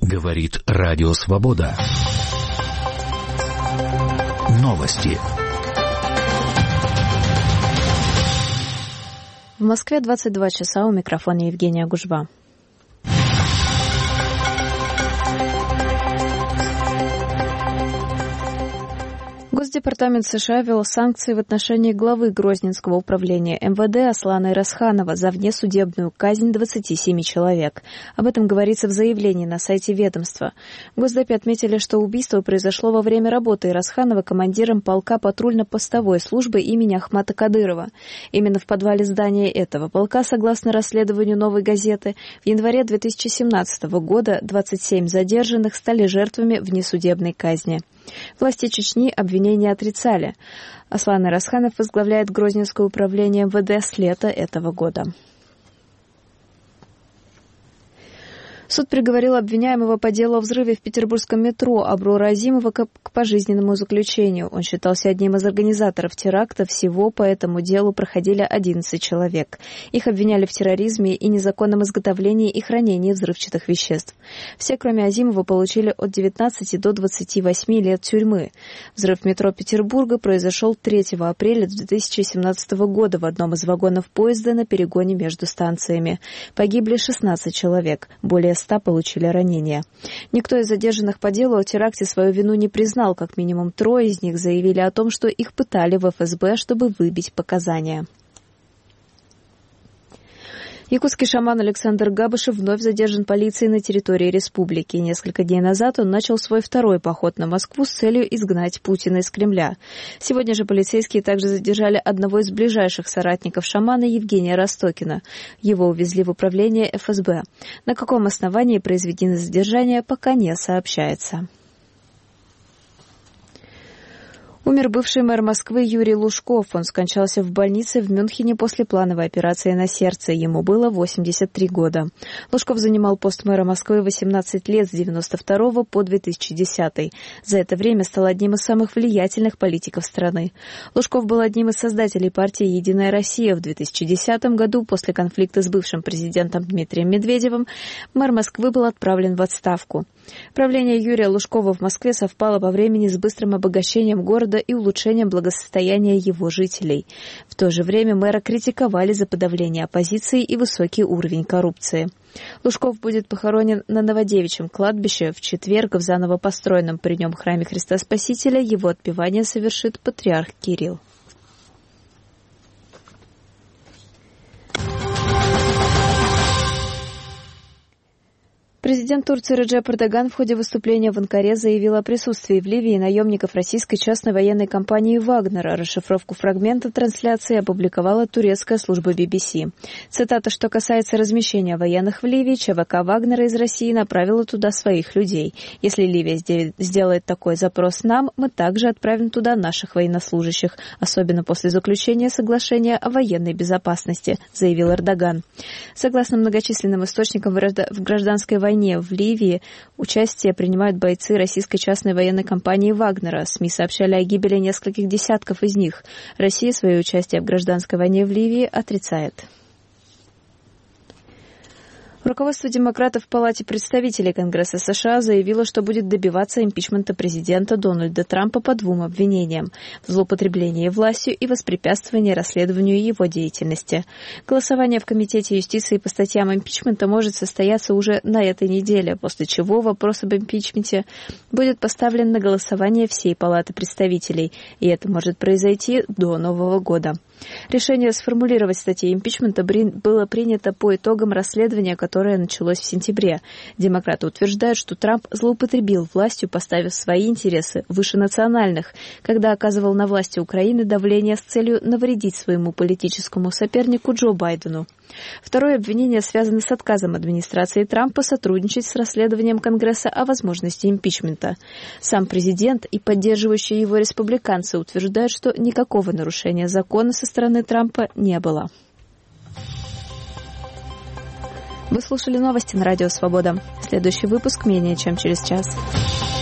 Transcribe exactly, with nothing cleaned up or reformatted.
Говорит Радио Свобода. Новости. В Москве двадцать два часа, у микрофона Евгения Гужва. Госдепартамент США ввел санкции в отношении главы Грозненского управления эм вэ дэ Аслана Ирасханова за внесудебную казнь двадцати семи человек. Об этом говорится в заявлении на сайте ведомства. В Госдепе отметили, что убийство произошло во время работы Ирасханова командиром полка патрульно-постовой службы имени Ахмата Кадырова. Именно в подвале здания этого полка, согласно расследованию «Новой газеты», в январе две тысячи семнадцатого года двадцать семь задержанных стали жертвами внесудебной казни. Власти Чечни обвинения отрицали. Аслан Ирасханов возглавляет Грозненское управление эм вэ дэ с лета этого года. Суд приговорил обвиняемого по делу о взрыве в петербургском метро Аброра Азимова к пожизненному заключению. Он считался одним из организаторов теракта. Всего по этому делу проходили одиннадцать человек. Их обвиняли в терроризме и незаконном изготовлении и хранении взрывчатых веществ. Все, кроме Азимова, получили от девятнадцати до двадцати восьми лет тюрьмы. Взрыв метро Петербурга произошел третьего апреля две тысячи семнадцатого года в одном из вагонов поезда на перегоне между станциями. Погибли шестнадцать человек. Более ста получили ранения. Никто из задержанных по делу о теракте свою вину не признал. Как минимум трое из них заявили о том, что их пытали в эф эс бэ, чтобы выбить показания. Якутский шаман Александр Габышев вновь задержан полицией на территории республики. Несколько дней назад он начал свой второй поход на Москву с целью изгнать Путина из Кремля. Сегодня же полицейские также задержали одного из ближайших соратников шамана Евгения Ростокина. Его увезли в управление эф эс бэ. На каком основании произведены задержания, пока не сообщается. Умер бывший мэр Москвы Юрий Лужков. Он скончался в больнице в Мюнхене после плановой операции на сердце. Ему было восемьдесят три года. Лужков занимал пост мэра Москвы восемнадцать лет с девяносто второго по две тысячи десятый. За это время стал одним из самых влиятельных политиков страны. Лужков был одним из создателей партии «Единая Россия». В две тысячи десятом году, после конфликта с бывшим президентом Дмитрием Медведевым, мэр Москвы был отправлен в отставку. Правление Юрия Лужкова в Москве совпало по времени с быстрым обогащением города и улучшением благосостояния его жителей. В то же время мэра критиковали за подавление оппозиции и высокий уровень коррупции. Лужков будет похоронен на Новодевичьем кладбище. В четверг в заново построенном при нем храме Христа Спасителя его отпевание совершит патриарх Кирилл. Президент Турции Реджеп Эрдоган в ходе выступления в Анкаре заявил о присутствии в Ливии наемников российской частной военной компании «Вагнера». Расшифровку фрагмента трансляции опубликовала турецкая служба би би си. Цитата: «Что касается размещения военных в Ливии, ЧВК «Вагнера» из России направила туда своих людей. Если Ливия сделает такой запрос нам, мы также отправим туда наших военнослужащих, особенно после заключения соглашения о военной безопасности», заявил Эрдоган. Согласно многочисленным источникам, в гражданской войне в Ливии участие принимают бойцы российской частной военной компании «Вагнера». СМИ сообщали о гибели нескольких десятков из них. Россия свое участие в гражданской войне в Ливии отрицает. Руководство демократов в Палате представителей Конгресса США заявило, что будет добиваться импичмента президента Дональда Трампа по двум обвинениям – в злоупотреблении властью и воспрепятствовании расследованию его деятельности. Голосование в Комитете юстиции по статьям импичмента может состояться уже на этой неделе, после чего вопрос об импичменте будет поставлен на голосование всей Палаты представителей, и это может произойти до Нового года. Решение сформулировать статьи импичмента было принято по итогам расследования, которое началось в сентябре. Демократы утверждают, что Трамп злоупотребил властью, поставив свои интересы выше национальных, когда оказывал на власти Украины давление с целью навредить своему политическому сопернику Джо Байдену. Второе обвинение связано с отказом администрации Трампа сотрудничать с расследованием Конгресса о возможности импичмента. Сам президент и поддерживающие его республиканцы утверждают, что никакого нарушения закона со стороны Трампа не было. Вы слушали новости на Радио Свобода. Следующий выпуск менее чем через час.